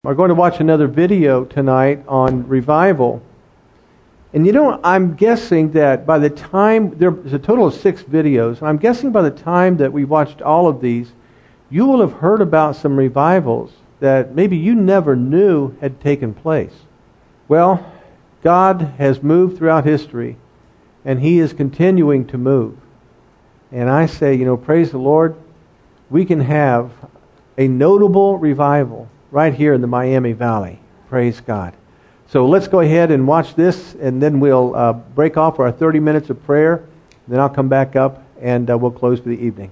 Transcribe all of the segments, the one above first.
We're going to watch another video tonight on revival. And I'm guessing that by the time, there's a total of 6 videos, and I'm guessing by the time that we watched all of these, you will have heard about some revivals that maybe you never knew had taken place. Well, God has moved throughout history, and He is continuing to move. And I say, praise the Lord, we can have a notable revival right here in the Miami Valley. Praise God. So let's go ahead and watch this, and then we'll break off for our 30 minutes of prayer. Then I'll come back up, and we'll close for the evening.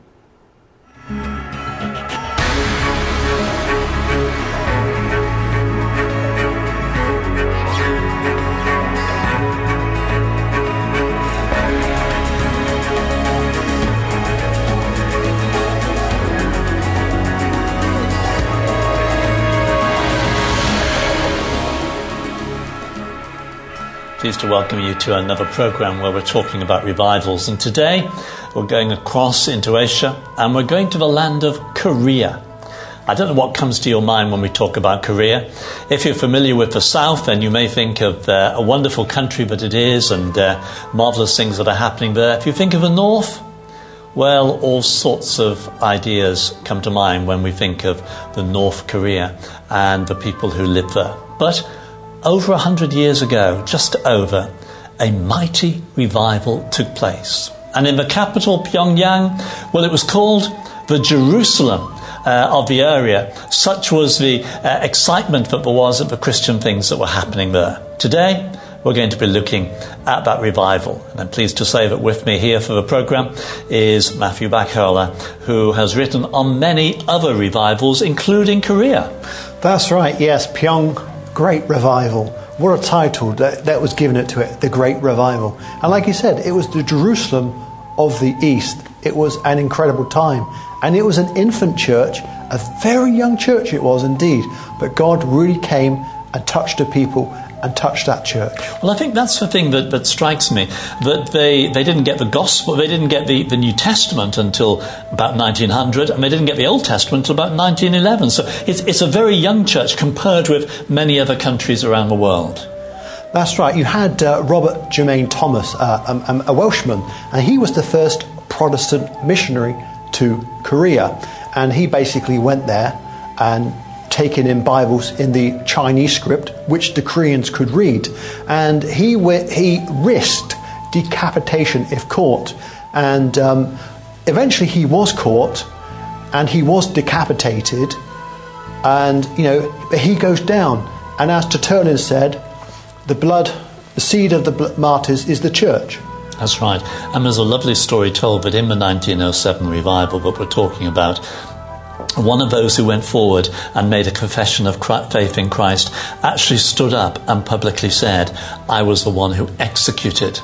Pleased to welcome you to another program where we're talking about revivals. And today we're going across into Asia, and we're going to the land of Korea. I don't know what comes to your mind when we talk about Korea. If you're familiar with the South, then you may think of a wonderful country that it is and marvelous things that are happening there. If you think of the North, well, all sorts of ideas come to mind when we think of the North Korea and the people who live there. But over 100 years ago, just over, a mighty revival took place. And in the capital, Pyongyang, well, it was called the Jerusalem of the area. Such was the excitement that there was at the Christian things that were happening there. Today, we're going to be looking at that revival. And I'm pleased to say that with me here for the program is Matthew Bakhola, who has written on many other revivals, including Korea. That's right, yes, Great Revival. What a title that was given to it, the Great Revival. And like you said, it was the Jerusalem of the East. It was an incredible time. And it was an infant church, a very young church it was indeed. But God really came and touched the people and touched that church. Well, I think that's the thing that strikes me, that they didn't get the gospel, they didn't get the New Testament until about 1900, and they didn't get the Old Testament until about 1911. So it's a very young church compared with many other countries around the world. That's right. You had Robert Jermaine Thomas, a Welshman, and he was the first Protestant missionary to Korea. And he basically went there and taken in Bibles in the Chinese script, which the Koreans could read. And he risked decapitation if caught. And eventually he was caught and he was decapitated. And, he goes down. And as Tertullian said, the seed of the martyrs is the church. That's right. And there's a lovely story told that in the 1907 revival that we're talking about, one of those who went forward and made a confession of faith in Christ actually stood up and publicly said, I was the one who executed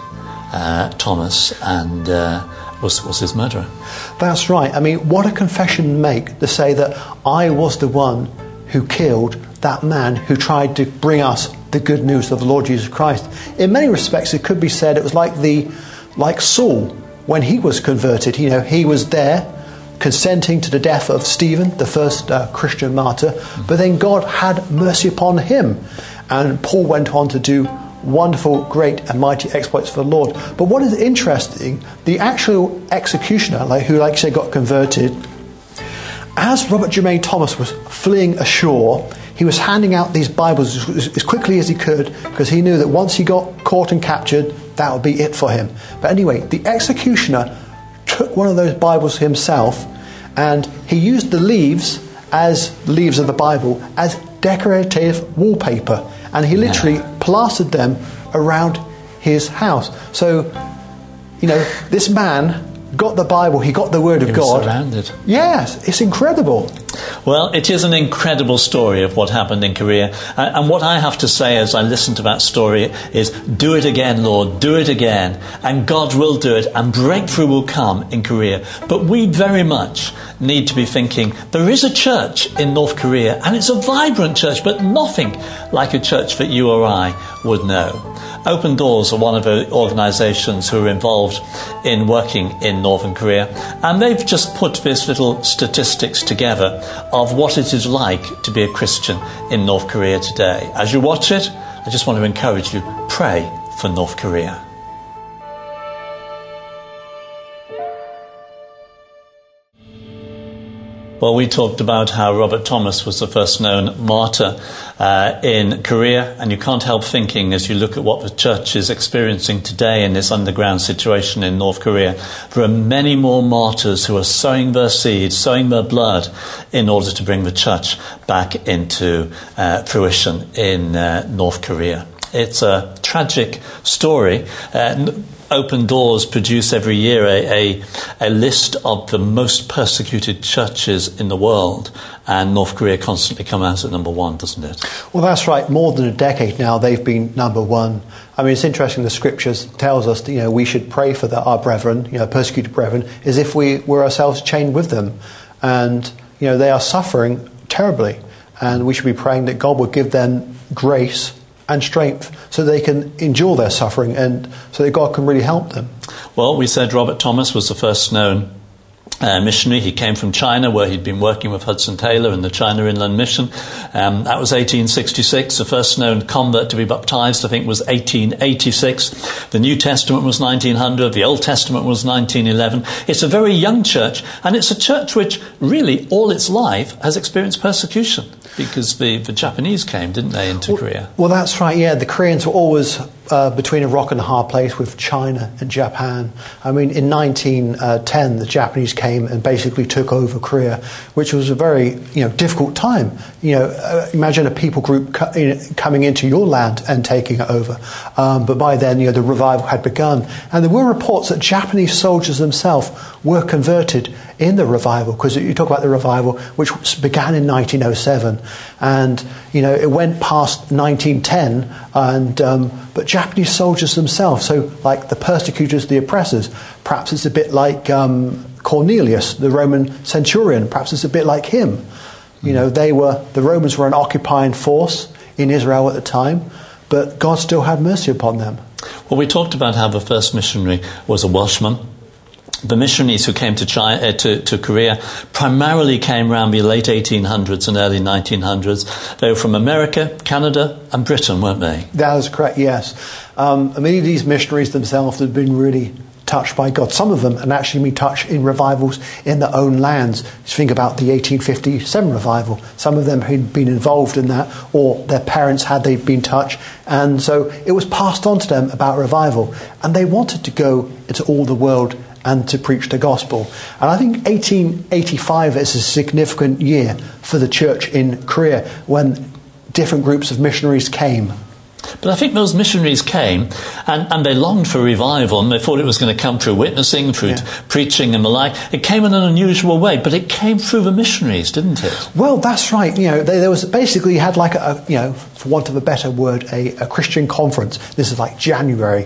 Thomas and was his murderer. That's right. I mean, what a confession to make, to say that I was the one who killed that man who tried to bring us the good news of the Lord Jesus Christ. In many respects, it could be said it was like Saul when he was converted. He was there, consenting to the death of Stephen, the first Christian martyr, but then God had mercy upon him. And Paul went on to do wonderful, great and mighty exploits for the Lord. But what is interesting, the actual executioner, who like I say got converted, as Robert Jermaine Thomas was fleeing ashore, he was handing out these Bibles as quickly as he could, because he knew that once he got caught and captured, that would be it for him. But anyway, the executioner took one of those Bibles himself, and he used the leaves of the Bible as decorative wallpaper, and he literally plastered them around his house. So, this man got the Bible, he got the Word of God. Surrounded. Yes, it's incredible. Well, it is an incredible story of what happened in Korea. And what I have to say as I listen to that story is, do it again, Lord, do it again. And God will do it, and breakthrough will come in Korea. But we very much need to be thinking, there is a church in North Korea, and it's a vibrant church, but nothing like a church that you or I would know. Open Doors are one of the organisations who are involved in working in Northern Korea, and they've just put this little statistics together of what it is like to be a Christian in North Korea today. As you watch it, I just want to encourage you, pray for North Korea. Well, we talked about how Robert Thomas was the first known martyr in Korea, and you can't help thinking, as you look at what the church is experiencing today in this underground situation in North Korea, there are many more martyrs who are sowing their seed, sowing their blood, in order to bring the church back into fruition in North Korea. It's a tragic story. Open Doors produce every year a list of the most persecuted churches in the world, and North Korea constantly come out at number one, doesn't it? Well, that's right. More than a decade now, they've been number one. I mean, it's interesting. The Scriptures tells us that, we should pray for our brethren, persecuted brethren, as if we were ourselves chained with them, and they are suffering terribly, and we should be praying that God would give them grace and strength so they can endure their suffering and so that God can really help them. Well, we said Robert Thomas was the first known missionary. He came from China, where he'd been working with Hudson Taylor in the China Inland Mission. That was 1866. The first known convert to be baptized, I think, was 1886. The New Testament was 1900. The Old Testament was 1911. It's a very young church, and it's a church which really all its life has experienced persecution, because the Japanese came, didn't they, into Korea? Well, that's right, yeah. The Koreans were always between a rock and a hard place with China and Japan. I mean, in 1910, the Japanese came and basically took over Korea, which was a very difficult time. Imagine a people group coming into your land and taking it over. But by then, the revival had begun. And there were reports that Japanese soldiers themselves were converted in the revival, because you talk about the revival, which began in 1907, and it went past 1910, and but Japanese soldiers themselves, so like the persecutors, the oppressors, perhaps it's a bit like Cornelius, the Roman centurion, perhaps it's a bit like him. The Romans were an occupying force in Israel at the time, but God still had mercy upon them. Well, we talked about how the first missionary was a Welshman. The missionaries who came to China, to Korea primarily came around the late 1800s and early 1900s. They were from America, Canada and Britain, weren't they? That is correct, yes. Many of these missionaries themselves had been really touched by God. Some of them had actually been touched in revivals in their own lands. Just think about the 1857 revival. Some of them had been involved in that, or their parents had they been touched, and so it was passed on to them about revival, and they wanted to go into all the world and to preach the gospel. And I think 1885 is a significant year for the church in Korea, when different groups of missionaries came. But I think those missionaries came and they longed for revival, and they thought it was going to come through witnessing, through preaching and the like. It came in an unusual way, but it came through the missionaries, didn't it? Well, that's right. There was basically, you had like for want of a better word, a Christian conference. This is like January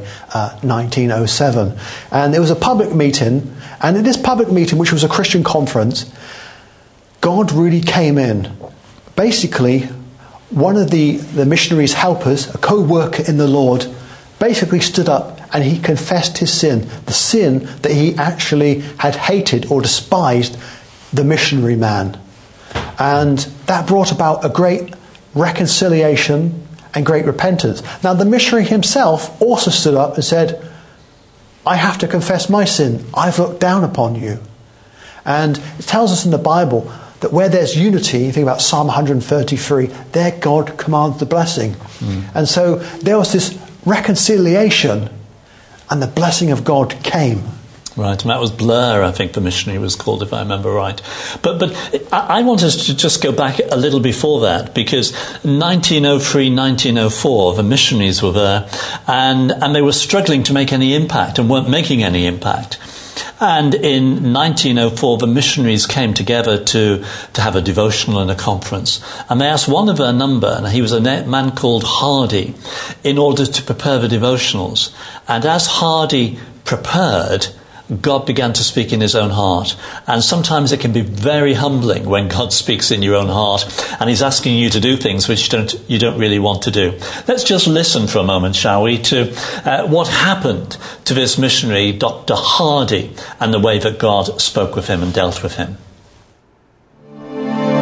1907. And there was a public meeting, and in this public meeting, which was a Christian conference, God really came in. Basically, one of the missionaries' helpers, a co-worker in the Lord, basically stood up and he confessed his sin, the sin that he actually had hated or despised the missionary man. And that brought about a great reconciliation and great repentance. Now, the missionary himself also stood up and said, I have to confess my sin. I've looked down upon you. And it tells us in the Bible that where there's unity, you think about Psalm 133, there God commands the blessing. And so there was this reconciliation, and the blessing of God came. Right, and that was Blair, I think the missionary was called, if I remember right. But I want us to just go back a little before that, because 1903, 1904, the missionaries were there, and they were struggling to make any impact and weren't making any impact. And in 1904, the missionaries came together to have a devotional and a conference. And they asked one of their number, and he was a man called Hardy, in order to prepare the devotionals. And as Hardy prepared, God began to speak in his own heart. And sometimes it can be very humbling when God speaks in your own heart and he's asking you to do things which you don't really want to do. Let's just listen for a moment, shall we, to what happened to this missionary, Dr. Hardy, and the way that God spoke with him and dealt with him.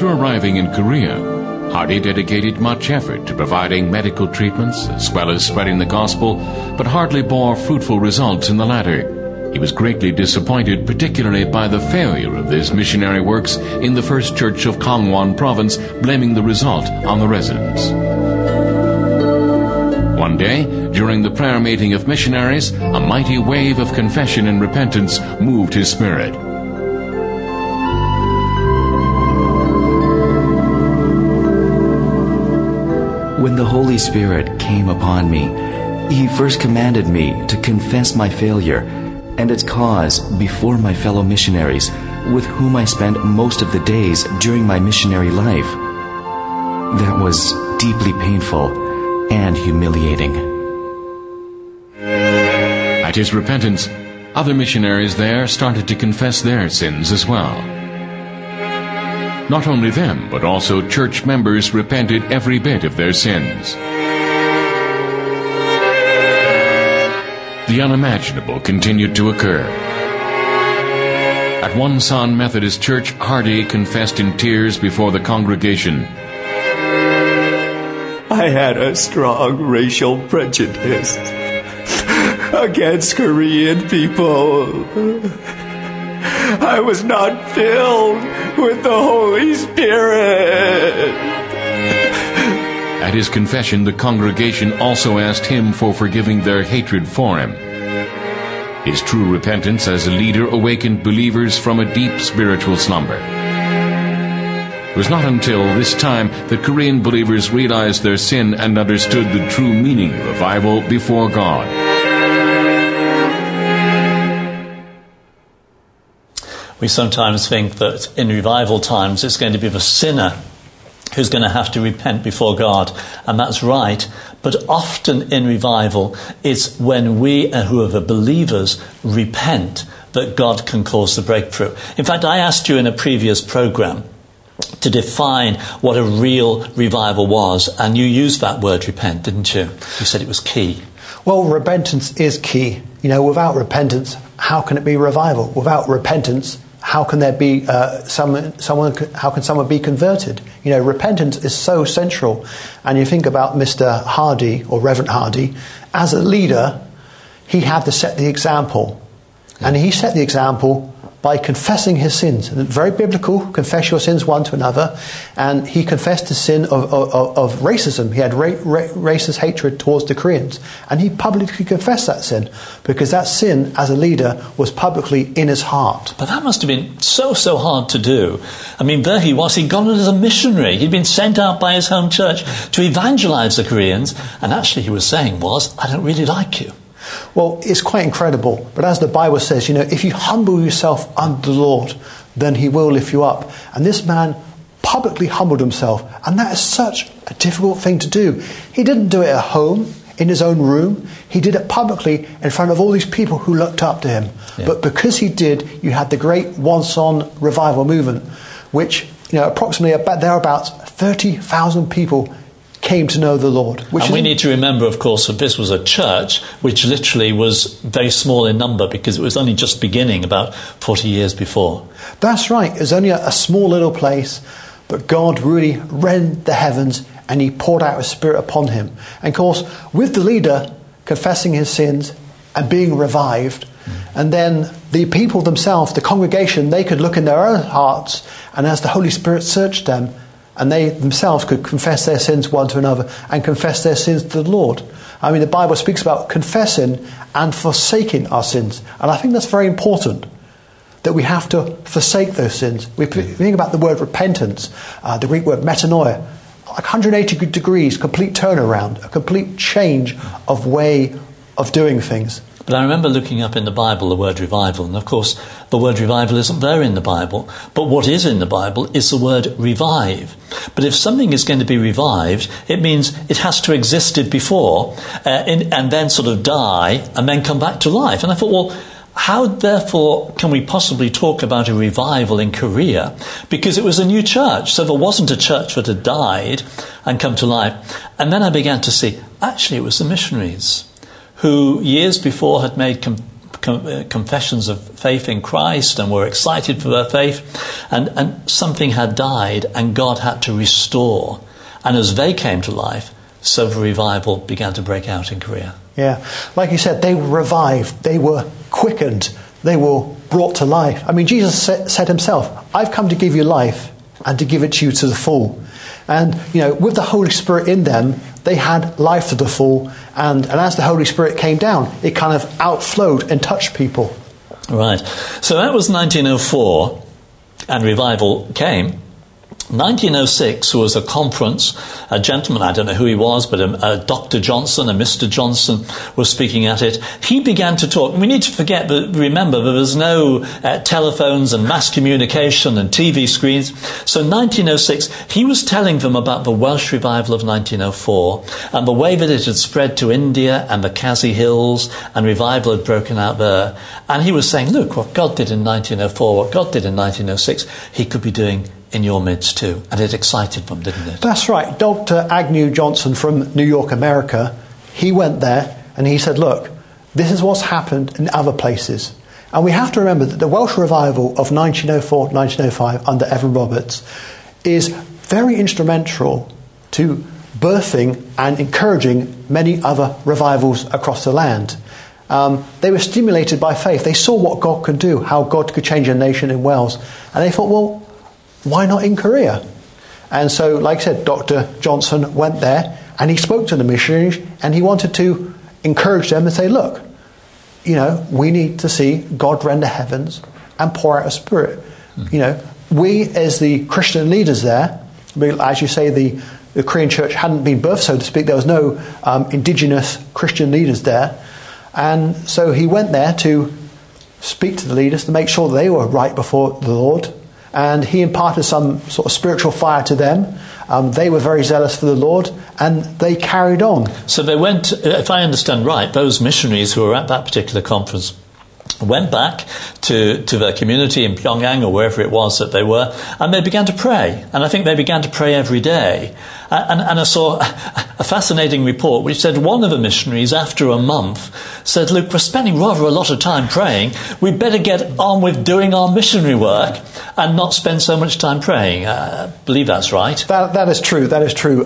After arriving in Korea, Hardy dedicated much effort to providing medical treatments as well as spreading the gospel, but hardly bore fruitful results in the latter. He was greatly disappointed, particularly by the failure of his missionary works in the First Church of Kangwon Province, blaming the result on the residents. One day, during the prayer meeting of missionaries, a mighty wave of confession and repentance moved his spirit. When the Holy Spirit came upon me, He first commanded me to confess my failure and its cause before my fellow missionaries, with whom I spent most of the days during my missionary life. That was deeply painful and humiliating. At his repentance, other missionaries there started to confess their sins as well. Not only them, but also church members repented every bit of their sins. The unimaginable continued to occur. At One Son Methodist Church, Hardy confessed in tears before the congregation, I had a strong racial prejudice against Korean people. I was not filled with the Holy Spirit. At his confession, the congregation also asked him for forgiving their hatred for him. His true repentance as a leader awakened believers from a deep spiritual slumber. It was not until this time that Korean believers realized their sin and understood the true meaning of revival before God. We sometimes think that in revival times it's going to be the sinner who's going to have to repent before God, and that's right. But often in revival, it's when we who are the believers repent that God can cause the breakthrough. In fact, I asked you in a previous program to define what a real revival was, and you used that word repent, didn't you? You said it was key. Well, repentance is key. You know, without repentance, how can it be revival? Without repentance, how can there be how can someone be converted? You know, repentance is so central. And you think about Mr. Hardy, or Reverend Hardy, as a leader, he had to set the example. And he set the example by confessing his sins. Very biblical, confess your sins one to another. And he confessed the sin of racism. He had racist hatred towards the Koreans. And he publicly confessed that sin, because that sin, as a leader, was publicly in his heart. But that must have been so hard to do. I mean, there he was, he'd gone as a missionary. He'd been sent out by his home church to evangelize the Koreans. And actually he was saying was, I don't really like you. Well, it's quite incredible. But as the Bible says, you know, if you humble yourself under the Lord, then he will lift you up. And this man publicly humbled himself. And that is such a difficult thing to do. He didn't do it at home, in his own room. He did it publicly in front of all these people who looked up to him. Yeah. But because he did, you had the great One Son revival movement, which, you know, approximately thereabouts 30,000 people came to know the Lord. And we need to remember, of course, that this was a church which literally was very small in number, because it was only just beginning about 40 years before. That's right. It was only a small little place, but God really rent the heavens and he poured out his Spirit upon him. And of course, with the leader confessing his sins and being revived, and then the people themselves, the congregation, they could look in their own hearts, and as the Holy Spirit searched them, and they themselves could confess their sins one to another and confess their sins to the Lord. I mean, the Bible speaks about confessing and forsaking our sins. And I think that's very important, that we have to forsake those sins. We think about the word repentance, the Greek word metanoia, like 180 degrees, complete turnaround, a complete change of way of doing things. But I remember looking up in the Bible the word revival, and of course the word revival isn't there in the Bible, but what is in the Bible is the word revive. But if something is going to be revived, it means it has to have existed before, and then sort of die, and then come back to life. And I thought, well, how therefore can we possibly talk about a revival in Korea? Because it was a new church, so there wasn't a church that had died and come to life. And then I began to see, actually it was the missionaries who years before had made confessions of faith in Christ and were excited for their faith, and something had died and God had to restore. And as they came to life, so the revival began to break out in Korea. Yeah, like you said, they were revived, they were quickened, they were brought to life. I mean, Jesus said himself, I've come to give you life and to give it to you to the full. And, with the Holy Spirit in them, they had life to the full. And as the Holy Spirit came down, it kind of outflowed and touched people. Right. So that was 1904, and revival came. 1906 was a conference. A gentleman, I don't know who he was, but a Dr. Johnson, a Mr. Johnson, was speaking at it. He began to talk. We need to remember there was no telephones and mass communication and TV screens. So 1906, he was telling them about the Welsh revival of 1904 and the way that it had spread to India and the Khasi Hills, and revival had broken out there. And he was saying, look, what God did in 1904, what God did in 1906, he could be doing in your midst too. And it excited them, didn't it? That's right. Dr. Agnew Johnson from New York, America, he went there and he said, look, this is what's happened in other places. And we have to remember that the Welsh revival of 1904-1905 under Evan Roberts is very instrumental to birthing and encouraging many other revivals across the land. They were stimulated by faith. They saw what God could do, how God could change a nation in Wales. And they thought, well, why not in Korea? And so, like I said, Dr. Johnson went there and he spoke to the missionaries and he wanted to encourage them and say, look, we need to see God rend the heavens and pour out a spirit. We as the Christian leaders there, as you say, the Korean church hadn't been birthed, so to speak. There was no indigenous Christian leaders there. And so he went there to speak to the leaders to make sure they were right before the Lord. And he imparted some sort of spiritual fire to them. They were very zealous for the Lord, and they carried on. So they went, if I understand right, those missionaries who were at that particular conference went back to their community in Pyongyang or wherever it was that they were, and they began to pray. And I think they began to pray every day. And I saw a fascinating report which said one of the missionaries, after a month, said, look, we're spending rather a lot of time praying. We'd better get on with doing our missionary work and not spend so much time praying. I believe that's right. That is true. That is true.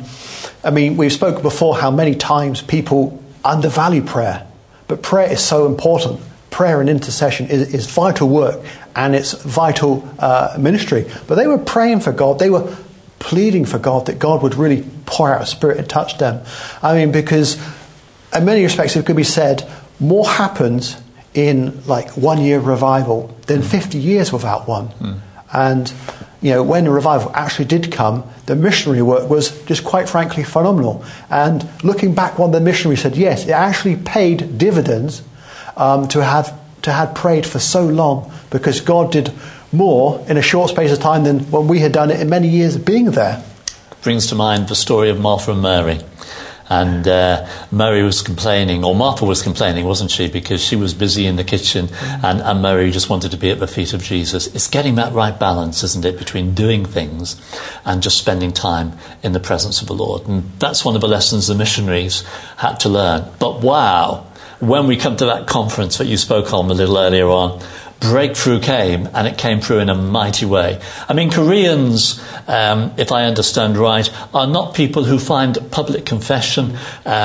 We've spoken before how many times people undervalue prayer. But prayer is so important. Prayer and intercession is vital work, and it's vital ministry. But they were praying for God. They were pleading for God that God would really pour out a spirit and touch them. Because in many respects it could be said more happens in like 1 year revival than 50 years without one. And when the revival actually did come, the missionary work was just quite frankly phenomenal. And looking back, one of the missionaries said, yes, it actually paid dividends to have prayed for so long, because God did more in a short space of time than when we had done it in many years of being there. Brings to mind the story of Martha and Mary. And Mary was complaining, or Martha was complaining, wasn't she? Because she was busy in the kitchen, and Mary just wanted to be at the feet of Jesus. It's getting that right balance, isn't it, between doing things and just spending time in the presence of the Lord. And that's one of the lessons the missionaries had to learn. But wow, when we come to that conference that you spoke on a little earlier on, breakthrough came, and it came through in a mighty way. Koreans, if I understand right, are not people who find public confession,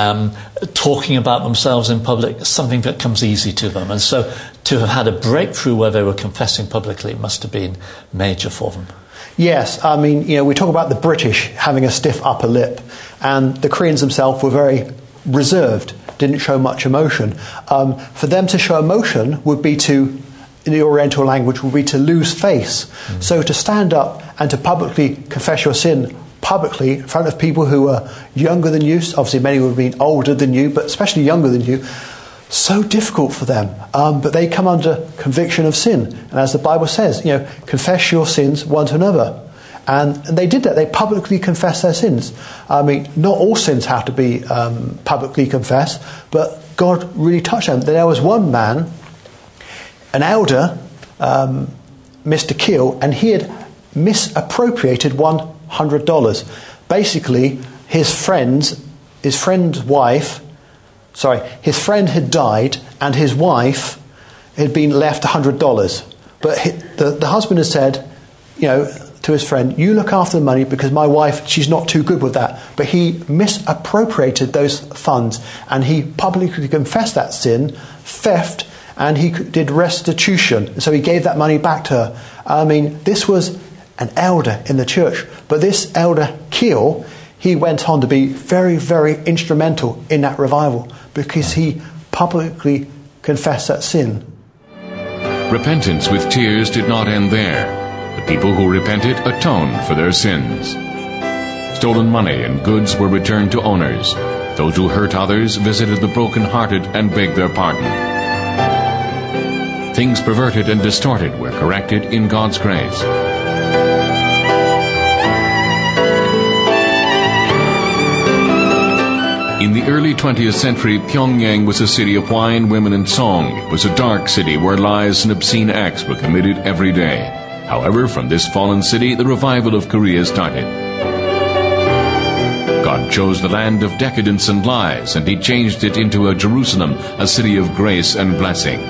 talking about themselves in public, something that comes easy to them. And so to have had a breakthrough where they were confessing publicly must have been major for them. Yes, we talk about the British having a stiff upper lip, and the Koreans themselves were very reserved, didn't show much emotion. For them to show emotion would be to, in the Oriental language, would be to lose face. So to stand up and to publicly confess your sin publicly in front of people who are younger than you, obviously many would have been older than you, but especially younger than you, so difficult for them. But they come under conviction of sin. And as the Bible says, confess your sins one to another. And they did that. They publicly confessed their sins. Not all sins have to be publicly confessed, but God really touched them. There was one man, an elder, Mr. Keel, and he had misappropriated $100. Basically, his friend had died, and his wife had been left $100. But the husband had said, to his friend, you look after the money because my wife, she's not too good with that. But he misappropriated those funds, and he publicly confessed that sin, theft, and he did restitution. So he gave that money back to her. I mean, this was an elder in the church. But this elder, Keel, he went on to be very, very instrumental in that revival because he publicly confessed that sin. Repentance with tears did not end there. The people who repented atoned for their sins. Stolen money and goods were returned to owners. Those who hurt others visited the broken-hearted and begged their pardon. Things perverted and distorted were corrected in God's grace. In the early 20th century, Pyongyang was a city of wine, women, and song. It was a dark city where lies and obscene acts were committed every day. However, from this fallen city, the revival of Korea started. God chose the land of decadence and lies, and He changed it into a Jerusalem, a city of grace and blessing.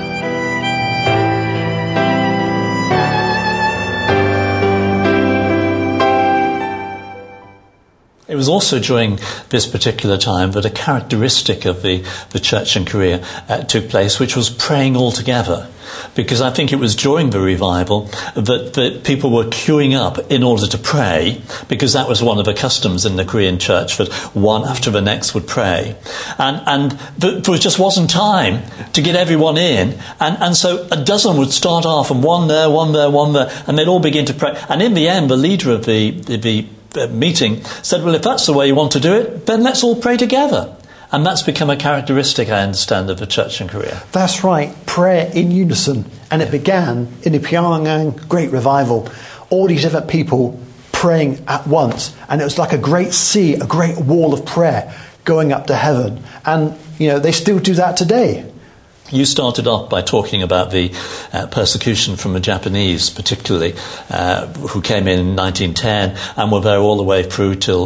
It was also during this particular time that a characteristic of the church in Korea took place, which was praying all together. Because I think it was during the revival that people were queuing up in order to pray, because that was one of the customs in the Korean church, that one after the next would pray. And there just wasn't time to get everyone in. And so a dozen would start off, and one there, and they'd all begin to pray. And in the end, the leader of the meeting said, well, if that's the way you want to do it, then let's all pray together. And that's become a characteristic, I understand, of the church in Korea. That's right, prayer in unison. And it began in the Pyongyang Great Revival. All these different people praying at once. And it was like a great sea, a great wall of prayer going up to heaven. And, they still do that today. You started off by talking about the persecution from the Japanese, particularly, who came in 1910 and were there all the way through till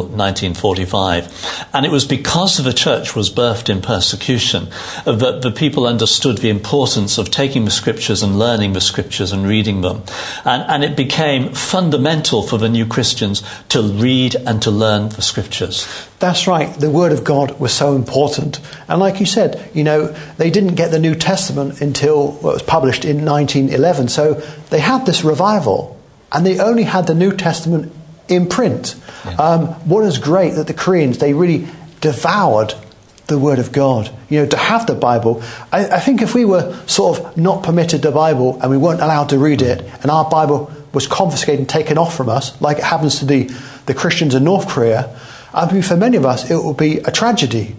1945. And it was because the church was birthed in persecution that the people understood the importance of taking the scriptures and learning the scriptures and reading them. And it became fundamental for the new Christians to read and to learn the scriptures. That's right. The Word of God was so important. And like you said, they didn't get the New Testament until it was published in 1911. So they had this revival, and they only had the New Testament in print. Yeah. What is great that the Koreans, they really devoured the Word of God. To have the Bible. I think if we were sort of not permitted the Bible and we weren't allowed to read it, and our Bible was confiscated and taken off from us, like it happens to the Christians in North Korea, I mean, for many of us, it will be a tragedy,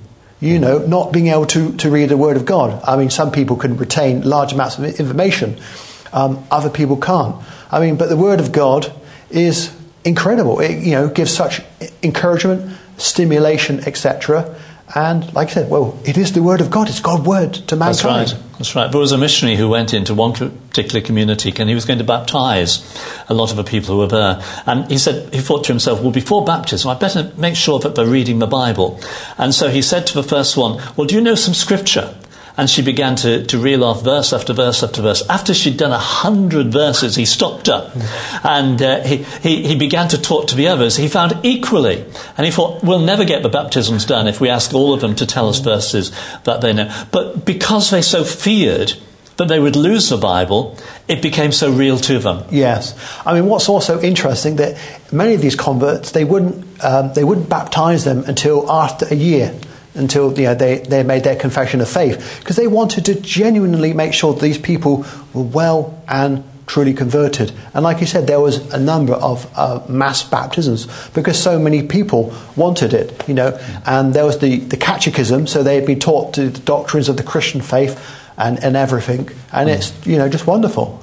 not being able to read the Word of God. I mean, some people can retain large amounts of information. Other people can't. I mean, but the Word of God is incredible. It, gives such encouragement, stimulation, etc. And like I said, well, it is the Word of God. It's God's Word to mankind. That's right. There was a missionary who went into one particular community and he was going to baptise a lot of the people who were there. And he thought to himself, well, before baptism, I'd better make sure that they're reading the Bible. And so he said to the first one, well, do you know some scripture? And she began to reel off verse after verse after verse. After she'd done 100 verses, he stopped her. And he began to talk to the others. He found equally. And he thought, we'll never get the baptisms done if we ask all of them to tell us verses that they know. But because they so feared that they would lose the Bible, it became so real to them. Yes. I mean, what's also interesting, that many of these converts, they wouldn't baptise them until after a year. Until they made their confession of faith, because they wanted to genuinely make sure that these people were well and truly converted. And like you said, there was a number of mass baptisms because so many people wanted it, and there was the catechism, so they had been taught the doctrines of the Christian faith and everything, and it's just wonderful.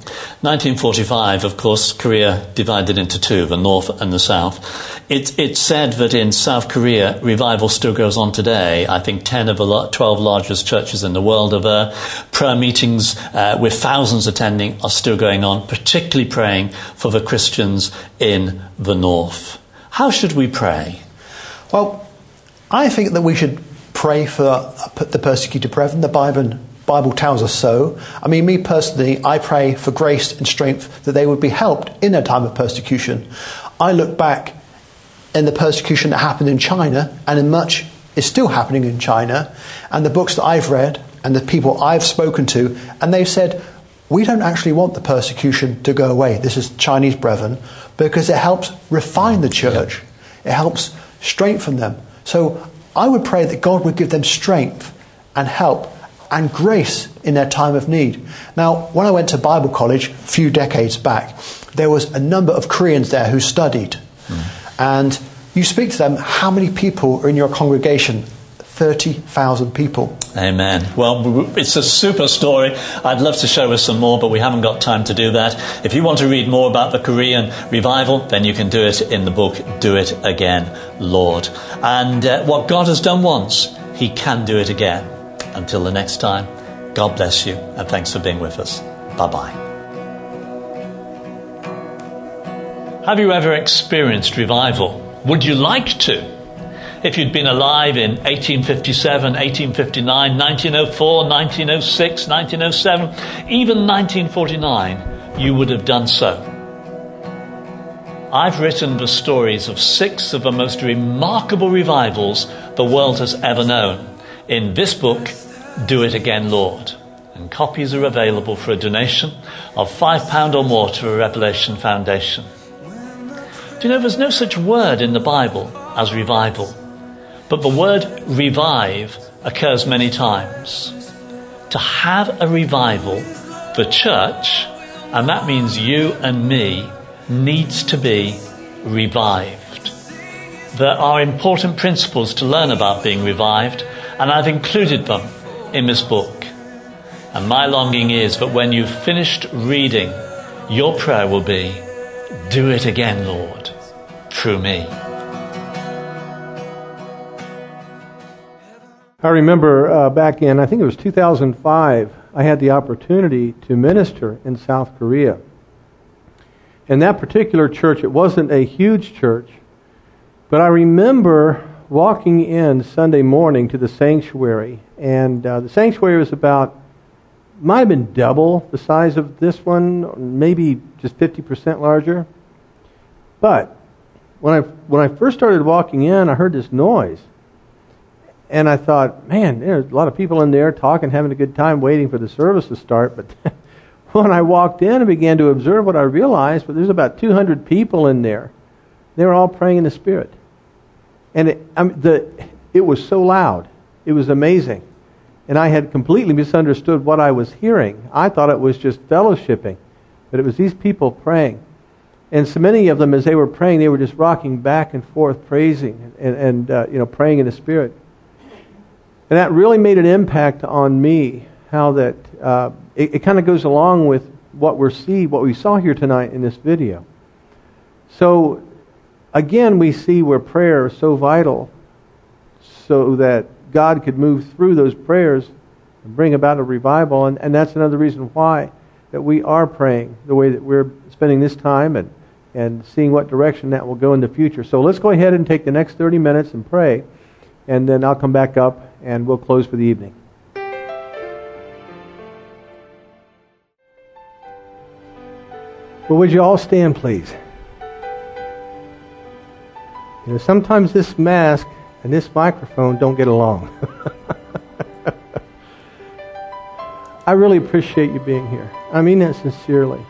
1945, of course, Korea divided into two, the North and the South. It's said that in South Korea, revival still goes on today. I think 10 of the 12 largest churches in the world are there. Prayer meetings with thousands attending are still going on, particularly praying for the Christians in the North. How should we pray? Well, I think that we should pray for the persecuted brethren. The Bible tells us so. I mean, me personally, I pray for grace and strength that they would be helped in their time of persecution. I look back in the persecution that happened in China, and in much is still happening in China, and the books that I've read and the people I've spoken to, and they've said, we don't actually want the persecution to go away. This is Chinese brethren, because it helps refine the church. It helps strengthen them. So I would pray that God would give them strength and help and grace in their time of need. Now, when I went to Bible college a few decades back, there was a number of Koreans there who studied. And you speak to them, how many people are in your congregation? 30,000 people. Amen. Well, it's a super story. I'd love to show us some more, but we haven't got time to do that. If you want to read more about the Korean revival, then you can do it in the book, Do It Again, Lord. And what God has done once, He can do it again. Until the next time, God bless you, and thanks for being with us. Bye-bye. Have you ever experienced revival? Would you like to? If you'd been alive in 1857, 1859, 1904, 1906, 1907, even 1949, you would have done so. I've written the stories of 6 of the most remarkable revivals the world has ever known in this book, Do It Again, Lord. And copies are available for a donation of £5 or more to the Revelation Foundation. Do you know there's no such word in the Bible as revival? But the word revive occurs many times. To have a revival, the church, and that means you and me, needs to be revived. There are important principles to learn about being revived, and I've included them in this book. And my longing is that when you've finished reading, your prayer will be, do it again, Lord, through me. I remember back in, I think it was 2005, I had the opportunity to minister in South Korea. In that particular church, it wasn't a huge church, but I remember walking in Sunday morning to the sanctuary, and the sanctuary was might have been double the size of this one, maybe just 50% larger. But when I first started walking in, I heard this noise. And I thought, man, there's a lot of people in there talking, having a good time, waiting for the service to start. But when I walked in and began to observe what I realized, there's about 200 people in there. They were all praying in the Spirit. And it was so loud. It was amazing. And I had completely misunderstood what I was hearing. I thought it was just fellowshipping. But it was these people praying. And so many of them, as they were praying, they were just rocking back and forth, praising and praying in the Spirit. And that really made an impact on me, how that it kind of goes along with what we saw here tonight in this video. So, again, we see where prayer is so vital so that God could move through those prayers and bring about a revival. And that's another reason why that we are praying the way that we're spending this time and seeing what direction that will go in the future. So let's go ahead and take the next 30 minutes and pray. And then I'll come back up and we'll close for the evening. Well, would you all stand, please? Sometimes this mask and this microphone don't get along. I really appreciate you being here. I mean that sincerely.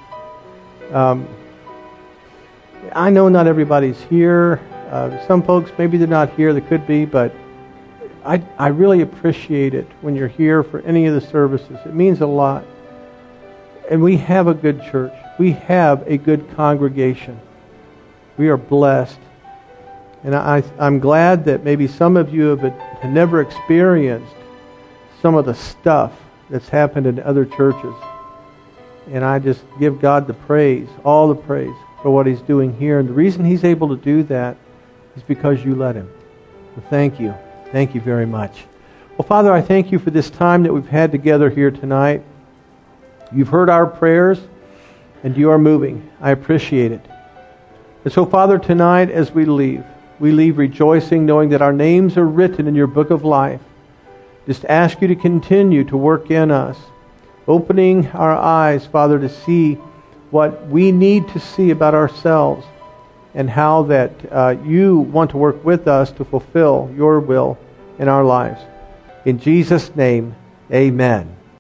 I know not everybody's here. Some folks, maybe they're not here. They could be, but I really appreciate it when you're here for any of the services. It means a lot. And we have a good church. We have a good congregation. We are blessed. And I'm glad that maybe some of you have never experienced some of the stuff that's happened in other churches. And I just give God the praise, all the praise, for what He's doing here. And the reason He's able to do that is because you let Him. So thank you. Thank you very much. Well, Father, I thank you for this time that we've had together here tonight. You've heard our prayers, and you are moving. I appreciate it. And so, Father, tonight as we leave rejoicing, knowing that our names are written in your book of life, just ask you to continue to work in us, opening our eyes, Father, to see what we need to see about ourselves and how that you want to work with us to fulfill your will in our lives. In Jesus' name, amen.